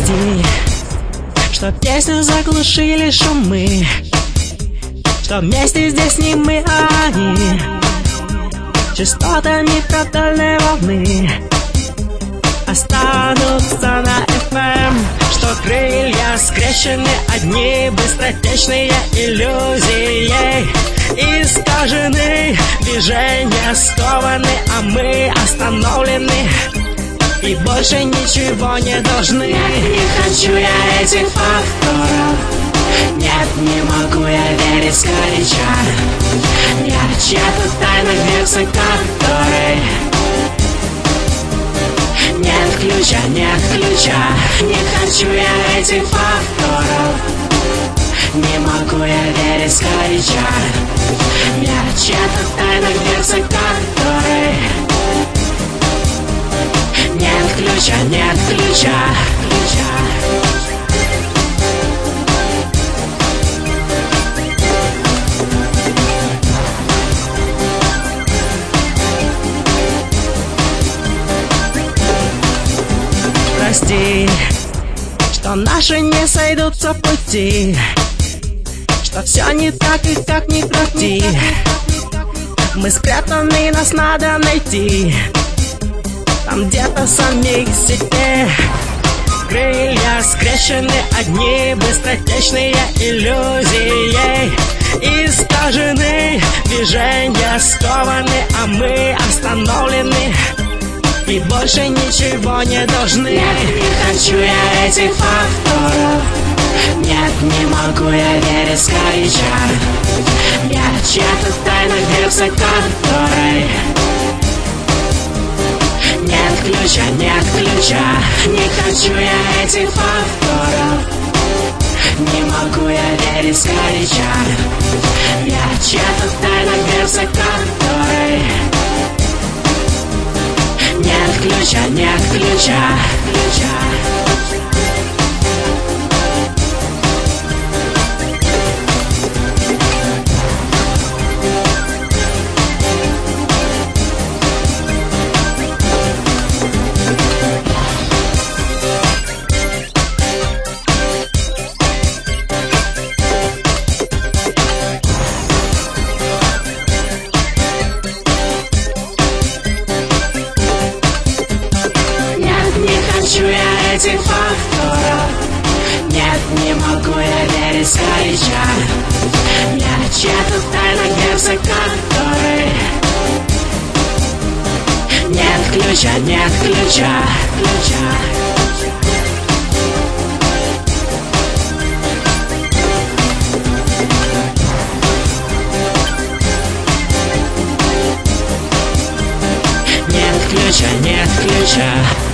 Прости, что песню заглушили шумы, что вместе здесь не мы, а они. Частотами продольной волны останутся на FM, что крылья скрещены одни, быстротечные иллюзии искажены, движения скованы, а мы остановлены и больше ничего не должны. Нет, не хочу я этих факторов, нет, не могу я верить сгоряча. Я чья-то тайна, дверца которой нет ключа, нет ключа. Не хочу я этих факторов, не могу я верить сгоряча. Я чья-то тайна, дверца которой нет ключа, нет ключа, ключа. Прости, что наши не сойдутся пути, что все не так и как ни крути. Мы спрятаны, нас надо найти там где-то самих себе. Крылья скрещены одни, быстротечные иллюзии искажены, движения скованы, а мы остановлены и больше ничего не должны. Нет, не хочу я этих факторов, нет, не могу я верить сгоряча. Я чья-то тайна, дверца которой нет ключа, нет ключа. Не хочу я этих факторов, не могу я верить сгоряча. Я чья-то тайна, дверца которой нет ключа, нет ключа, ключа. Хочу я этих факторов, нет, не могу я верить сгоряча. Я чья-то тайна, дверца которой нет ключа, нет ключа, ключа. Нет ключа, нет ключа.